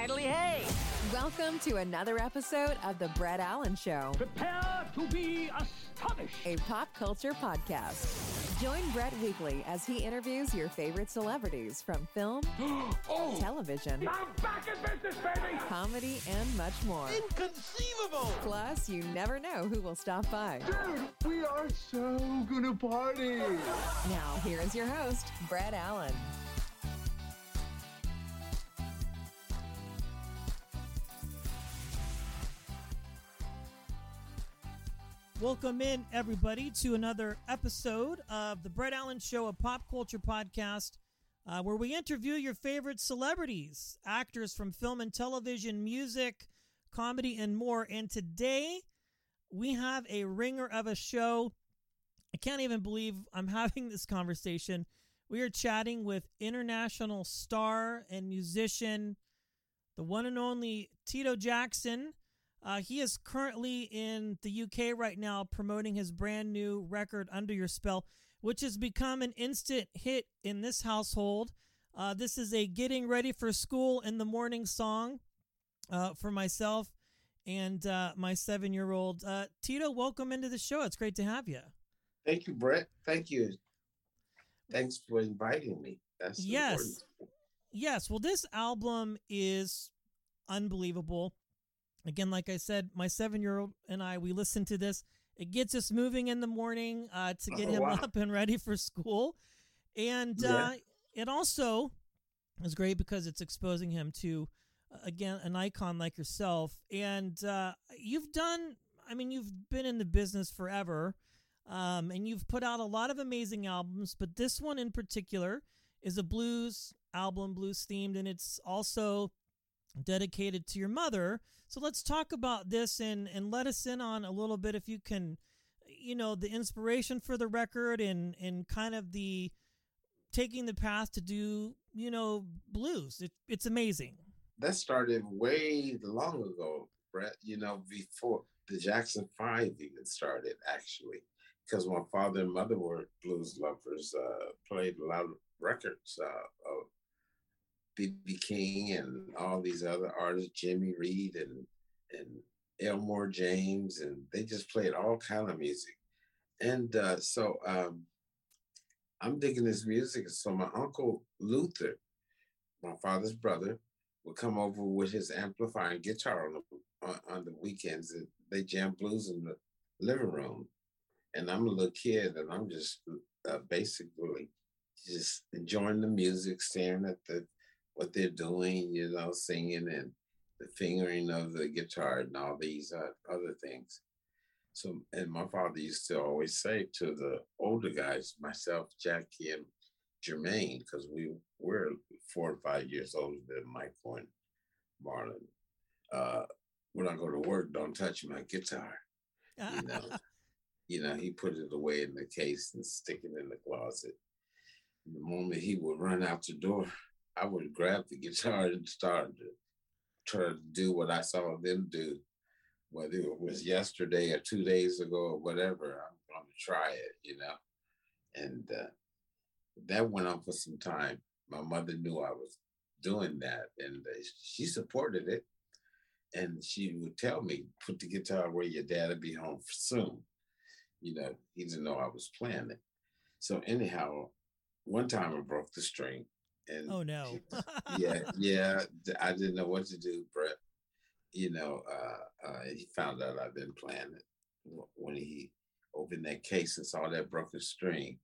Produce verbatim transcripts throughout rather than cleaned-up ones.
Riley Hay. Welcome to another episode of The Brett Allen Show. Prepare to be astonished. A pop culture podcast. Join Brett weekly as he interviews your favorite celebrities from film, oh, television, I'm back in business, baby. comedy, and much more. Inconceivable! Plus, you never know who will stop by. Dude, we are so gonna party! Now, here is your host, Brett Allen. Welcome in, everybody, to another episode of the Brett Allen Show, a pop culture podcast uh, where we interview your favorite celebrities, actors from film and television, music, comedy, and more. And today we have a ringer of a show. I can't even believe I'm having this conversation. We are chatting with international star and musician, the one and only Tito Jackson. Uh, he is currently in the U K right now promoting his brand new record, Under Your Spell, which has become an instant hit in this household. Uh, this is a getting ready for school in the morning song uh, for myself and uh, my seven-year-old. Uh, Tito, welcome into the show. It's great to have you. Thank you, Brett. Thank you. Thanks for inviting me. That's yes. important. Yes. Well, this album is unbelievable. Again, like I said, my seven-year-old and I, we listen to this. It gets us moving in the morning uh, to get Oh, him wow. up and ready for school. And Yeah. uh, it also is great because it's exposing him to, uh, again, an icon like yourself. And uh, you've done, I mean, you've been in the business forever, um, and you've put out a lot of amazing albums, but this one in particular is a blues album, blues themed, and it's also dedicated to your mother. So let's talk about this and, and let us in on a little bit, if you can, you know, the inspiration for the record and, and kind of the taking the path to do, you know, blues. It, it's amazing. That started way long ago, Brett, you know, before the Jackson Five even started, actually, because my father and mother were blues lovers, uh, played a lot of records uh, of B B King and all these other artists, Jimmy Reed and and Elmore James, and they just played all kind of music. And uh, so um, I'm digging this music. So my uncle Luther, my father's brother, would come over with his amplifier and guitar on the, on, on the weekends. And they jam blues in the living room. And I'm a little kid, and I'm just uh, basically just enjoying the music, staring at the what they're doing, you know, singing and the fingering of the guitar and all these uh, other things. So, and my father used to always say to the older guys, myself, Jackie, and Jermaine, because we were four or five years older than Michael and Marlon, uh, when I go to work, don't touch my guitar. You know, you know, he put it away in the case and stick it in the closet. And the moment he would run out the door, I would grab the guitar and start to try to do what I saw them do, whether it was yesterday or two days ago or whatever. I'm going to try it, you know. And uh, that went on for some time. My mother knew I was doing that, and uh, she supported it. And she would tell me, put the guitar where your dad will be home soon. You know, he didn't know I was playing it. So anyhow, one time I broke the string. And Oh, no. yeah, yeah. I didn't know what to do, Brett. You know, uh, uh, he found out I'd been playing it. When he opened that case and saw that broken string,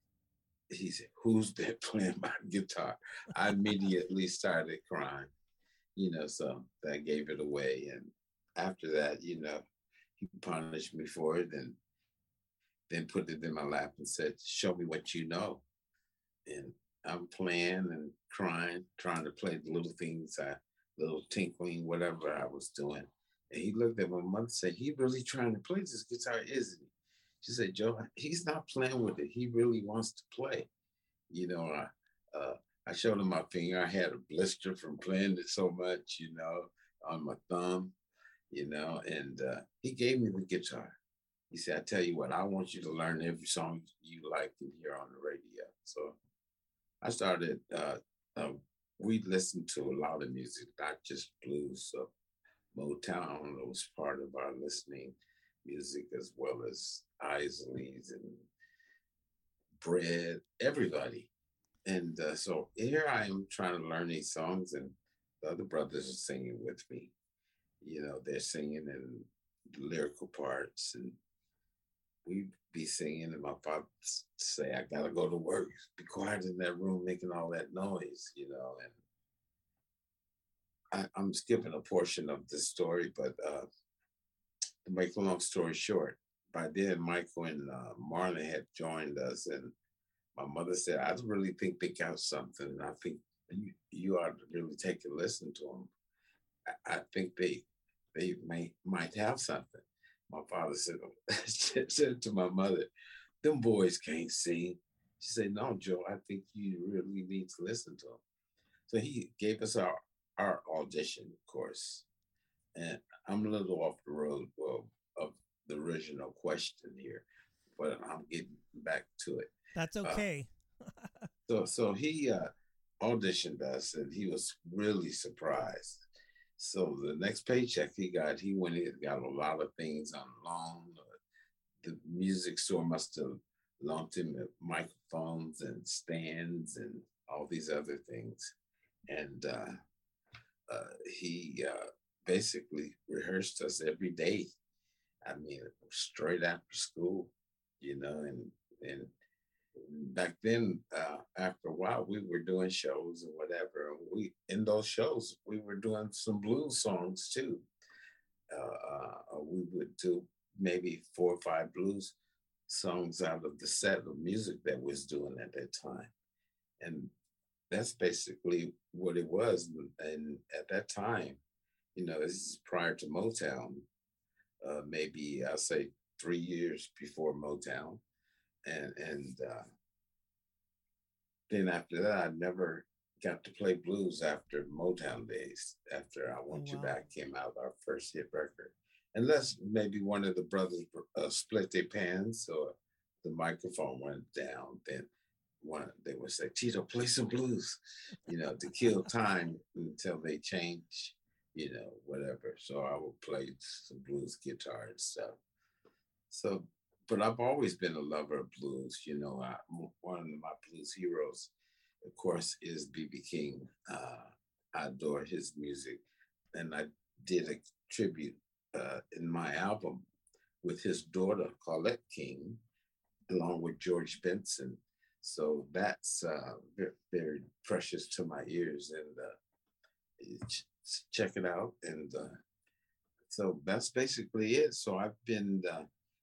he said, "Who's there playing my guitar?" I immediately started crying, you know, so that gave it away. And after that, you know, he punished me for it and then put it in my lap and said, "Show me what you know." And I'm playing and crying, trying to play the little things, I, little tinkling, whatever I was doing. And he looked at my mother and said, "He really trying to play this guitar, isn't he?" She said, "Joe, he's not playing with it. He really wants to play." You know, I, uh, I showed him my finger. I had a blister from playing it so much, you know, on my thumb, you know, and uh, he gave me the guitar. He said, "I tell you what, I want you to learn every song you like to hear on the radio." So I started uh, uh, we listened to a lot of music, not just blues. So Motown was part of our listening music, as well as Isleys and Bread, everybody. And uh, so here I am trying to learn these songs, and the other brothers are singing with me. You know, they're singing in the lyrical parts, and we be singing, and my father say, "I gotta go to work. Be quiet in that room, making all that noise," you know. And I, I'm skipping a portion of the story, but uh, to make a long story short, by then Michael and uh, Marlon had joined us, and my mother said, "I really think they got something. And I think you, you ought to really take a listen to them. I, I think they they may might have something." My father said, said to my mother, "Them boys can't sing." She said, "No, Joe, I think you really need to listen to them." So he gave us our, our audition, of course. And I'm a little off the road, well, of the original question here, but I'm getting back to it. That's okay. Uh, so so he uh, auditioned us, and he was really surprised. So the next paycheck he got, he went in and got a lot of things on loan. The music store must have loaned him microphones and stands and all these other things. And uh, uh, he uh, basically rehearsed us every day. I mean, straight after school, you know, and and back then, uh, after a while, we were doing shows and whatever. We in those shows, we were doing some blues songs too. Uh, uh, we would do maybe four or five blues songs out of the set of music that we was doing at that time, and that's basically what it was. And at that time, you know, this is prior to Motown. Uh, maybe I'll say three years before Motown. And and uh, then after that, I never got to play blues after Motown days. After I Want Oh, You wow. Back came out, our first hit record, unless maybe one of the brothers uh, split their pants or the microphone went down, then one they would say, "Tito, play some blues," you know, to kill time until they change, you know, whatever. So I would play some blues guitar and stuff. So, but I've always been a lover of blues. You know, I, one of my blues heroes, of course, is B B King. Uh, I adore his music, and I did a tribute uh, in my album with his daughter, Colette King, along with George Benson. So that's uh, very, very precious to my ears, and uh, ch- check it out. And uh, so that's basically it. So I've been. Uh,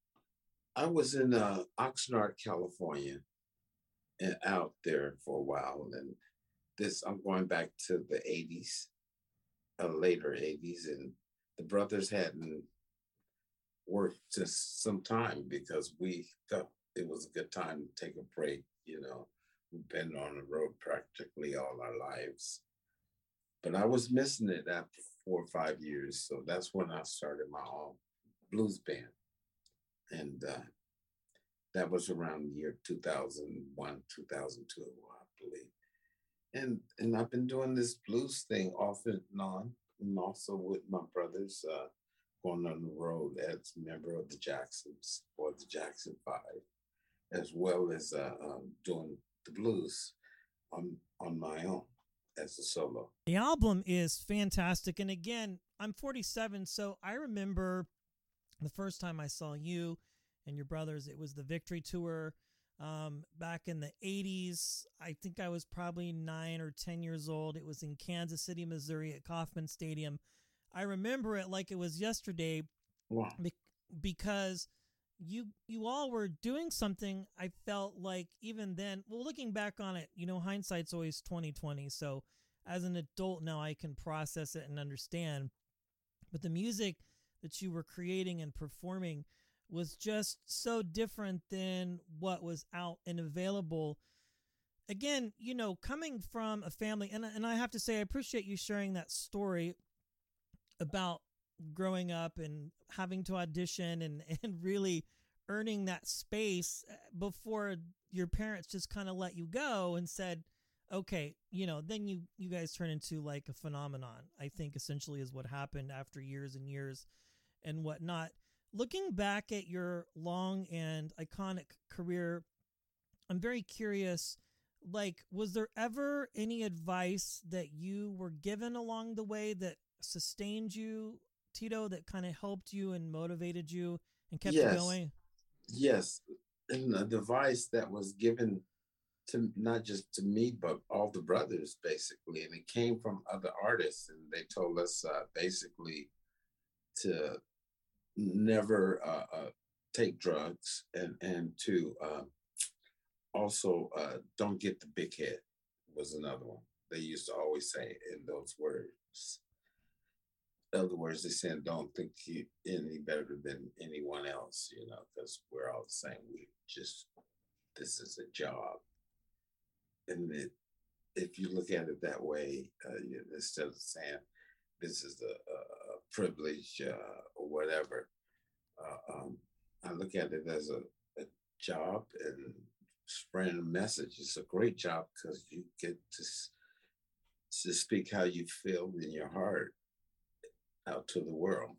I was in uh, Oxnard, California, and out there for a while. And this, I'm going back to the eighties, uh, later eighties, and the brothers hadn't worked just some time because we thought it was a good time to take a break. You know, we've been on the road practically all our lives. But I was missing it after four or five years. So that's when I started my own blues band. And uh, that was around the year two thousand one, two thousand two, I believe. And and I've been doing this blues thing off and on, and also with my brothers uh, going on the road as a member of the Jacksons or the Jackson Five, as well as uh, um, doing the blues on on my own as a solo. The album is fantastic. And again, I'm forty-seven, so I remember the first time I saw you and your brothers, it was the Victory Tour um, back in the eighties. I think I was probably nine or ten years old. It was in Kansas City, Missouri at Kauffman Stadium. I remember it like it was yesterday. Wow. be- because you you all were doing something. I felt like even then, well, looking back on it, you know, hindsight's always twenty twenty. So as an adult now, I can process it and understand. But the music that you were creating and performing was just so different than what was out and available. Again, you know, coming from a family, and, and I have to say, I appreciate you sharing that story about growing up and having to audition and, and really earning that space before your parents just kind of let you go and said, okay, you know, then you you guys turn into like a phenomenon. I think essentially is what happened after years and years and whatnot. Looking back at your long and iconic career, I'm very curious. Like, was there ever any advice that you were given along the way that sustained you, Tito, that kind of helped you and motivated you and kept Yes. you going? Yes. And a device that was given to not just to me, but all the brothers, basically. And it came from other artists. And they told us uh, basically to never uh, uh, take drugs and, and to uh, also uh, don't get the big head was another one. They used to always say in those words. In other words, they said, don't think you any better than anyone else, you know, because we're all the same. We just, this is a job. And it, if you look at it that way, uh, you, instead of saying this is a, a privilege uh, or whatever, uh, um, I look at it as a, a job and spreading a message. It's a great job because you get to, to speak how you feel in your heart out to the world.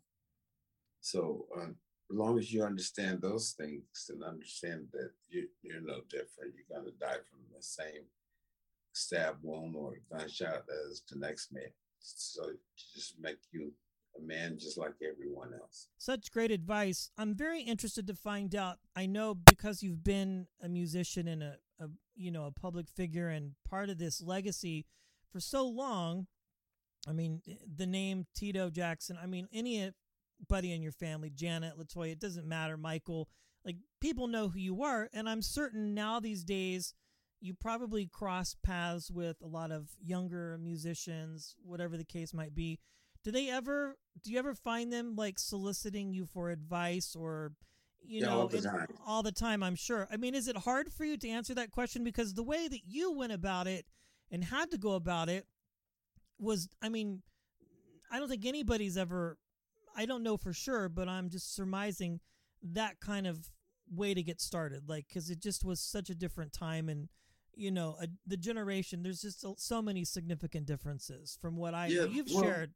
So uh, as long as you understand those things and understand that you, you're no different, you're going to die from the same stab wound or gunshot as the next man. So just make you a man just like everyone else. Such great advice. I'm very interested to find out. I know because you've been a musician and a, a you know a public figure and part of this legacy for so long. I mean, the name Tito Jackson, I mean, anybody in your family, Janet, Latoya, it doesn't matter, Michael, like people know who you are. And I'm certain now these days you probably cross paths with a lot of younger musicians, whatever the case might be. Do they ever, do you ever find them like soliciting you for advice or, you yeah, know, all the in- time. all the time, I'm sure. I mean, is it hard for you to answer that question? Because the way that you went about it and had to go about it was, I mean, I don't think anybody's ever, I don't know for sure, but I'm just surmising that kind of way to get started. Like, because it just was such a different time and, you know, a, the generation, there's just so, so many significant differences from what I, Yeah, what you've well, shared.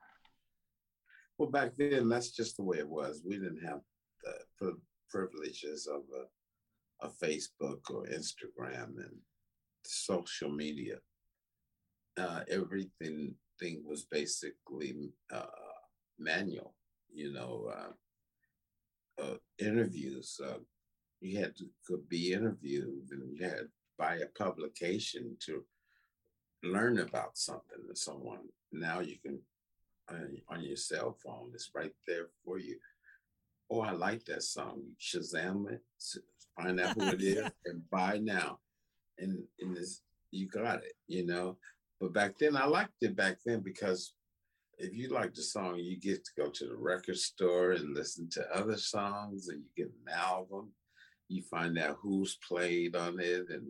Well, back then, that's just the way it was. We didn't have the pri- privileges of a, a Facebook or Instagram and social media. Uh, everything thing was basically uh, manual, you know, uh, uh, interviews. Uh, you had to could be interviewed and you had to buy a publication to learn about something or someone. Now you can, on, on your cell phone, it's right there for you. Oh, I like that song. You Shazam it, find out who it is, Yeah. and buy now. And, and this, you got it, you know. But back then, I liked it back then because if you like the song, you get to go to the record store and listen to other songs, and you get an album. You find out who's played on it, and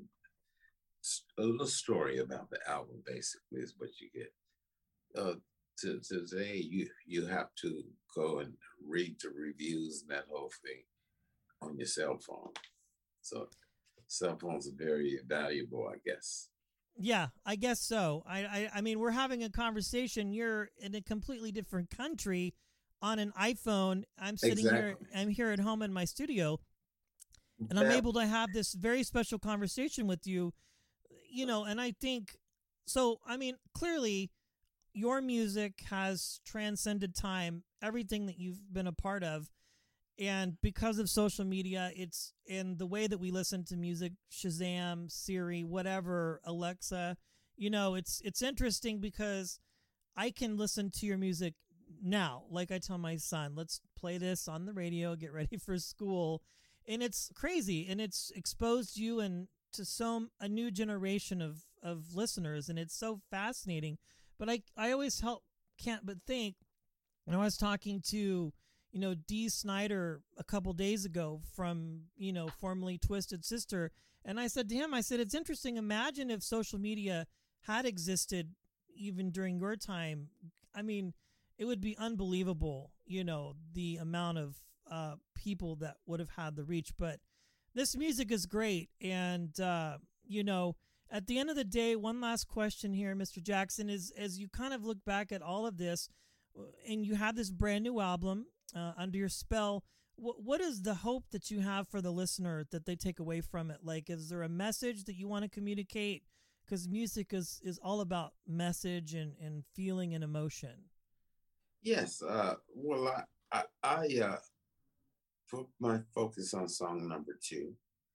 a little story about the album basically is what you get. Uh, to, to today, you you have to go and read the reviews and that whole thing on your cell phone. So cell phones are very valuable, I guess. Yeah, I guess so. I, I I mean, we're having a conversation. You're in a completely different country on an iPhone. I'm sitting here. Exactly. I'm here at home in my studio, and I'm Yeah. able to have this very special conversation with you. You know, and I think so. I mean, clearly, your music has transcended time. Everything that you've been a part of. And because of social media, it's in the way that we listen to music, Shazam, Siri, whatever, Alexa, you know, it's it's interesting because I can listen to your music now. Like I tell my son, let's play this on the radio, get ready for school. And it's crazy. And it's exposed you and to so a new generation of, of listeners. And it's so fascinating. But I, I always help, can't but think, when I was talking to you know, Dee Snider a couple days ago from, you know, formerly Twisted Sister. And I said to him, I said, it's interesting. Imagine if social media had existed even during your time. I mean, it would be unbelievable, you know, the amount of uh, people that would have had the reach. But this music is great. And, uh, you know, At the end of the day, one last question here, Mister Jackson, is as you kind of look back at all of this, and you have this brand new album uh, under your spell, what, what is the hope that you have for the listener that they take away from it? Like, is there a message that you want to communicate? Because music is, is all about message and, and feeling and emotion. Yes. Uh, well, I, I, I uh, put my focus on song number two.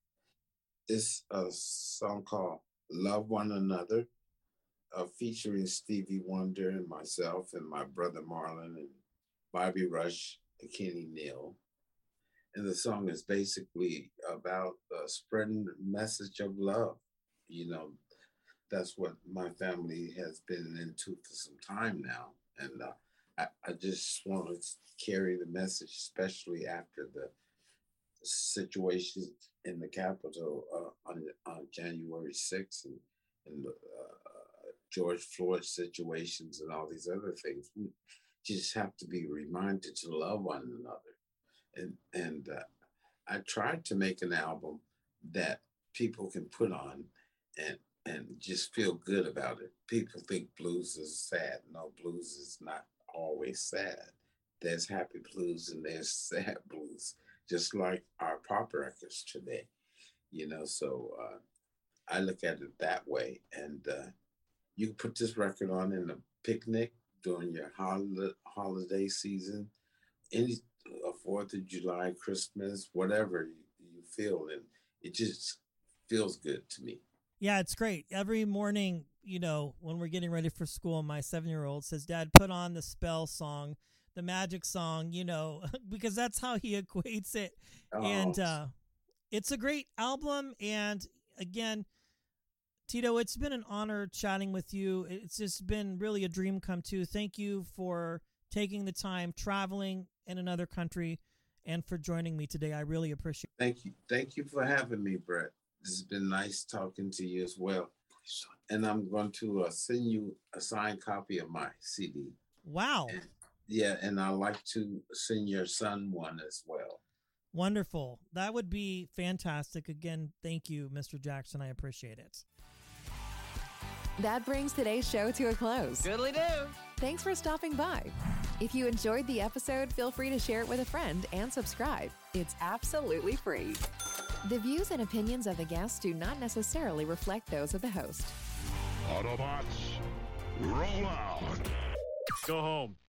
It's a song called Love One Another, uh, featuring Stevie Wonder and myself and my brother Marlon and Bobby Rush and Kenny Neal. And the song is basically about uh, spreading the message of love. You know, that's what my family has been into for some time now. And uh, I, I just want to carry the message, especially after the situation in the Capitol uh, on, on January sixth and, and the uh, George Floyd situations and all these other things. We just have to be reminded to love one another. And, and uh, I tried to make an album that people can put on and and just feel good about it. People think blues is sad. No, blues is not always sad. There's happy blues and there's sad blues, just like our pop records today, you know, so uh, I look at it that way. And uh, you can put this record on in a picnic during your hol- holiday season, any uh, fourth of July, Christmas, whatever you, you feel. And it just feels good to me. Yeah, it's great. Every morning, you know, when we're getting ready for school, my seven-year-old says, Dad, put on the spell song, the magic song, you know, because that's how he equates it. Oh. And uh, it's a great album. And again, Tito, it's been an honor chatting with you. It's just been really a dream come true. Thank you for taking the time, traveling in another country, and for joining me today. I really appreciate it. Thank you. Thank you for having me, Brett. This has been nice talking to you as well. And I'm going to uh, send you a signed copy of my C D. Wow. And, yeah, and I'd like to send your son one as well. Wonderful. That would be fantastic. Again, thank you, Mister Jackson. I appreciate it. That brings today's show to a close. Goodly do. Thanks for stopping by. If you enjoyed the episode, feel free to share it with a friend and subscribe. It's absolutely free. The views and opinions of the guests do not necessarily reflect those of the host. Autobots, roll out. Go home.